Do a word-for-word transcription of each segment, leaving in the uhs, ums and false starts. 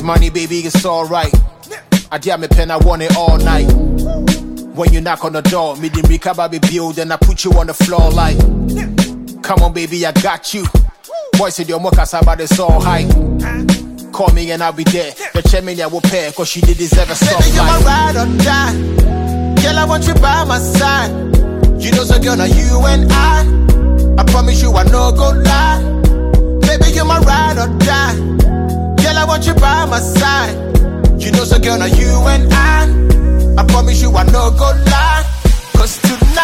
money, baby, it's alright. I dear me pen, I want it all night. When you knock on the door, me the recover be build, then I put you on the floor like. Come on, baby, I got you. Boys said your mocha about it's all hype. Call me and I'll be there. The chairman I will pay, cause she did deserve a soft life. Baby, you're my ride or die. Girl, I want you by my side. You know, so girl, now you and I. I promise you I no go lie. Baby, you're my ride or die. Girl, I want you by my side. You know, so girl, now you and I. I promise you I no go lie. Cause tonight,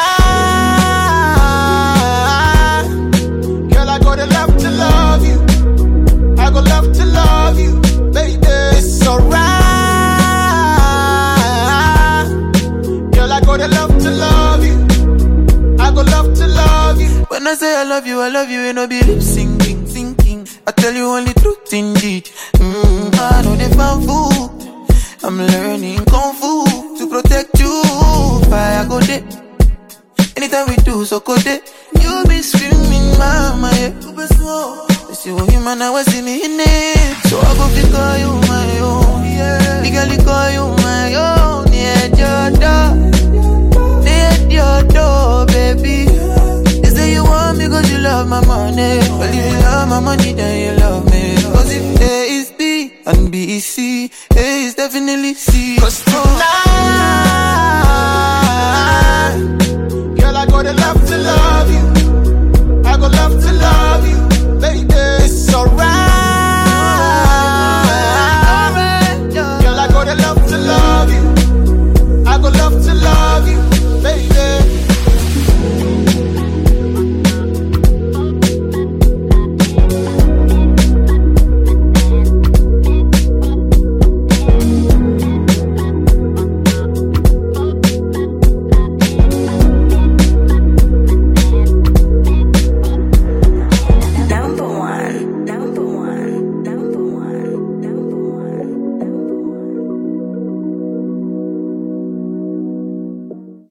girl, I go to love to love you. I go love to love you, baby. It's alright. Girl, I go to love to love you. I go love to love you. When I say I love you, I love you, ain't no believe singing, thinking. I tell you only truth indeed. Mm, I know they found food. I'm learning kung fu to protect you. Fire go there. Anytime we do so go there. You be screaming, mama, yeah. You be slow. You see what you man, I was see me in it. So I go fi call you my own, yeah. Legally call you my own, yeah, your door, yeah, your door, baby. You say you want me cause you love my money. Well, if you love my money, then you love me. Cause if A is B and B is C, A is definitely C. Cause tonight, girl, I go to love to love you.